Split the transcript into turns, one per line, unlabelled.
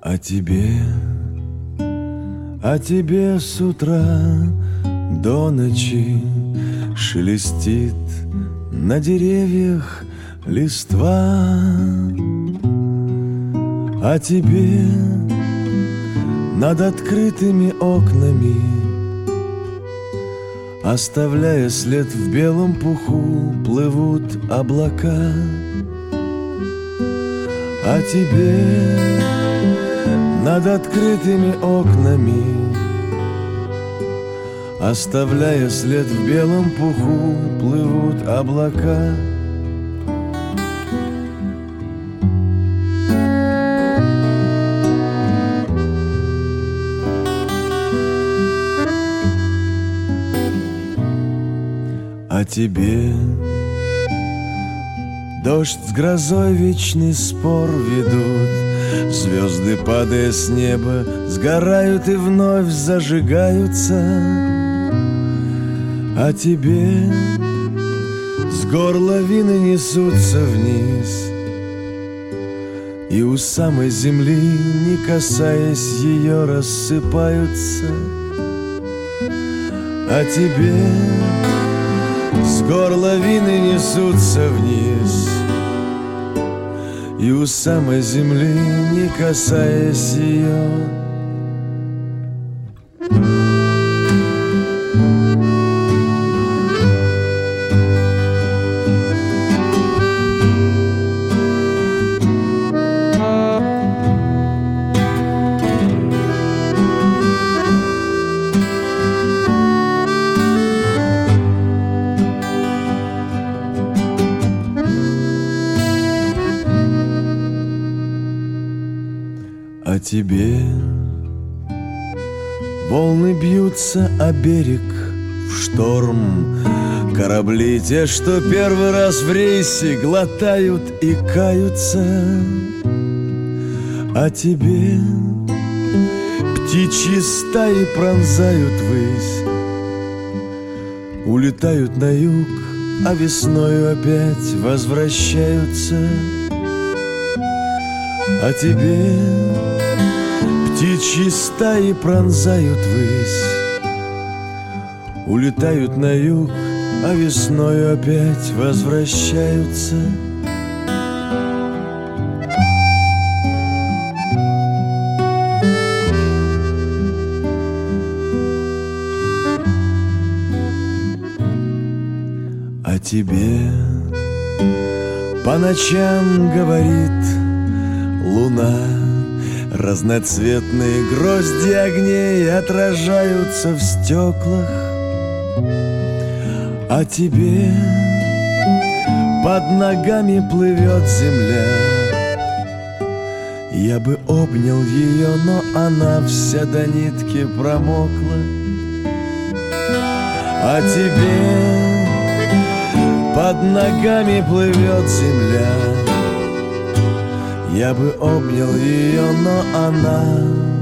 А тебе с утра до ночи шелестит на деревьях листва. А тебе над открытыми окнами, оставляя след в белом пуху, плывут облака. А тебе над открытыми окнами, оставляя след в белом пуху, плывут облака. А тебе дождь с грозой вечный спор ведут, звезды, падая с неба, сгорают и вновь зажигаются. А тебе с гор лавины несутся вниз, и у самой земли, не касаясь ее, рассыпаются. А тебе с гор лавины несутся вниз, и у самой земли, не касаясь ее. А тебе волны бьются о берег в шторм, корабли те, что первый раз в рейсе, глотают и каются. А тебе птичьи стаи пронзают высь, улетают на юг, а весною опять возвращаются. А тебе птичьи стаи пронзают высь, улетают на юг, а весною опять возвращаются. А тебе по ночам говорит луна, разноцветные грозди огней отражаются в стеклах. А тебе под ногами плывет земля. Я бы обнял ее, но она вся до нитки промокла. А тебе под ногами плывет земля. Я бы обнял ее, но она